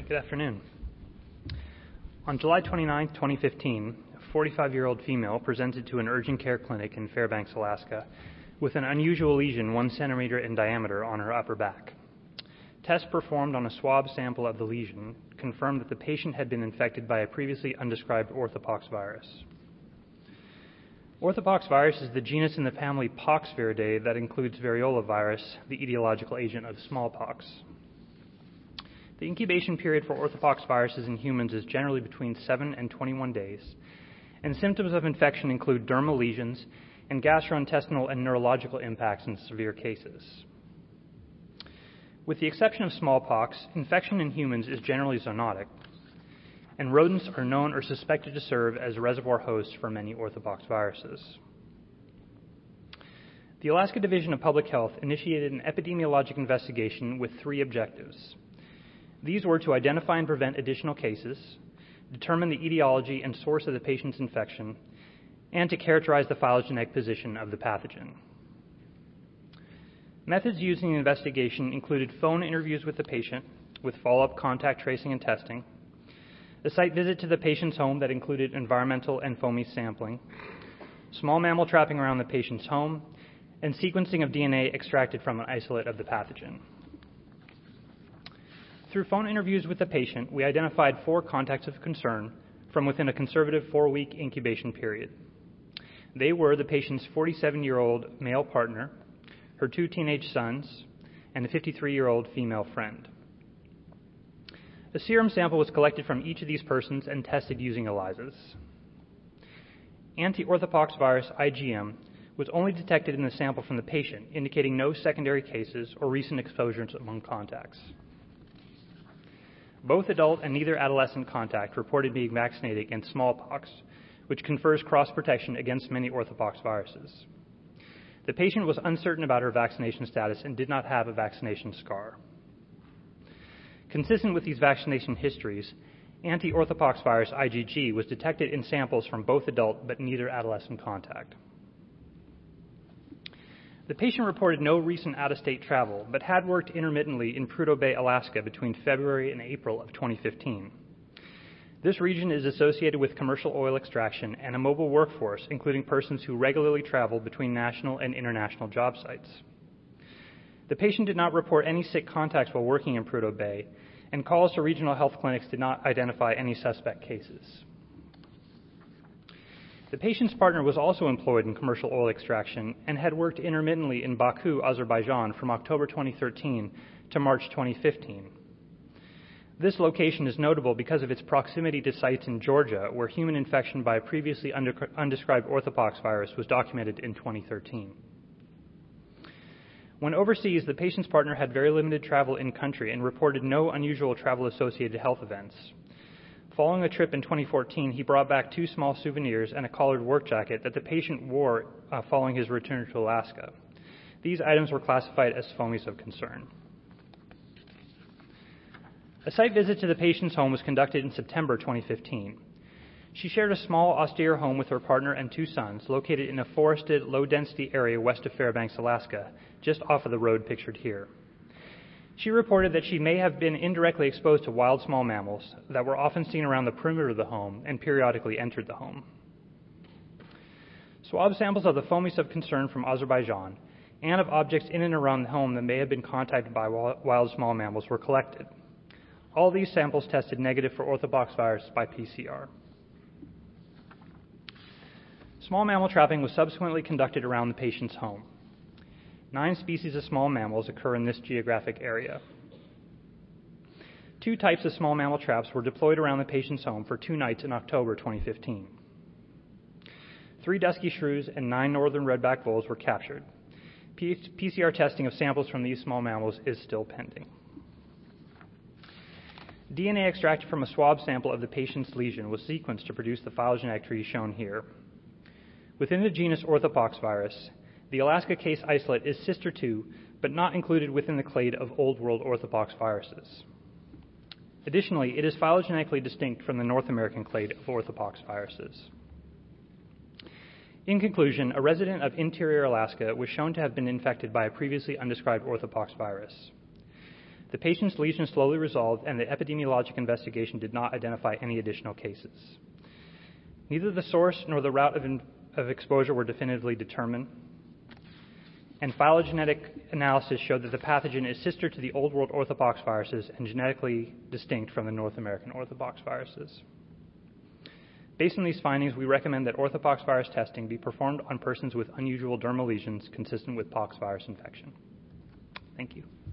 Good afternoon. On July 29, 2015, a 45-year-old female presented to an urgent care clinic in Fairbanks, Alaska, with an unusual lesion 1 centimeter in diameter on her upper back. Tests performed on a swab sample of the lesion confirmed that the patient had been infected by a previously undescribed orthopox virus. Orthopox virus is the genus in the family Poxviridae that includes variola virus, the etiological agent of smallpox. The incubation period for orthopox viruses in humans is generally between 7 and 21 days, and symptoms of infection include dermal lesions and gastrointestinal and neurological impacts in severe cases. With the exception of smallpox, infection in humans is generally zoonotic, and rodents are known or suspected to serve as reservoir hosts for many orthopox viruses. The Alaska Division of Public Health initiated an epidemiologic investigation with 3 objectives. These were to identify and prevent additional cases, determine the etiology and source of the patient's infection, and to characterize the phylogenetic position of the pathogen. Methods used in the investigation included phone interviews with the patient, with follow-up contact tracing and testing, a site visit to the patient's home that included environmental and foamy sampling, small mammal trapping around the patient's home, and sequencing of DNA extracted from an isolate of the pathogen. Through phone interviews with the patient, we identified 4 contacts of concern from within a conservative 4-week incubation period. They were the patient's 47-year-old male partner, her 2 teenage sons, and a 53-year-old female friend. A serum sample was collected from each of these persons and tested using ELISAs. Anti-orthopox virus, IgM, was only detected in the sample from the patient, indicating no secondary cases or recent exposures among contacts. Both adult and neither adolescent contact reported being vaccinated against smallpox, which confers cross-protection against many orthopox viruses. The patient was uncertain about her vaccination status and did not have a vaccination scar. Consistent with these vaccination histories, anti-orthopox virus IgG was detected in samples from both adult but neither adolescent contact. The patient reported no recent out-of-state travel, but had worked intermittently in Prudhoe Bay, Alaska between February and April of 2015. This region is associated with commercial oil extraction and a mobile workforce, including persons who regularly travel between national and international job sites. The patient did not report any sick contacts while working in Prudhoe Bay, and calls to regional health clinics did not identify any suspect cases. The patient's partner was also employed in commercial oil extraction and had worked intermittently in Baku, Azerbaijan from October 2013 to March 2015. This location is notable because of its proximity to sites in Georgia where human infection by a previously undescribed orthopox virus was documented in 2013. When overseas, the patient's partner had very limited travel in country and reported no unusual travel-associated health events. Following a trip in 2014, he brought back 2 small souvenirs and a collared work jacket that the patient wore following his return to Alaska. These items were classified as fomies of concern. A site visit to the patient's home was conducted in September 2015. She shared a small, austere home with her partner and 2 sons located in a forested, low-density area west of Fairbanks, Alaska, just off of the road pictured here. She reported that she may have been indirectly exposed to wild small mammals that were often seen around the perimeter of the home and periodically entered the home. Swab samples of the fomies of concern from Azerbaijan and of objects in and around the home that may have been contacted by wild small mammals were collected. All these samples tested negative for orthopox virus by PCR. Small mammal trapping was subsequently conducted around the patient's home. 9 species of small mammals occur in this geographic area. 2 types of small mammal traps were deployed around the patient's home for 2 nights in October 2015. 3 dusky shrews and 9 northern redback voles were captured. PCR testing of samples from these small mammals is still pending. DNA extracted from a swab sample of the patient's lesion was sequenced to produce the phylogenetic tree shown here. Within the genus orthopox virus, the Alaska case isolate is sister to, but not included within the clade of Old World orthopox viruses. Additionally, it is phylogenetically distinct from the North American clade of orthopox viruses. In conclusion, a resident of interior Alaska was shown to have been infected by a previously undescribed orthopox virus. The patient's lesion slowly resolved, and the epidemiologic investigation did not identify any additional cases. Neither the source nor the route of exposure were definitively determined, and phylogenetic analysis showed that the pathogen is sister to the Old World orthopox viruses and genetically distinct from the North American orthopox viruses. Based on these findings, we recommend that orthopox virus testing be performed on persons with unusual dermal lesions consistent with pox virus infection. Thank you.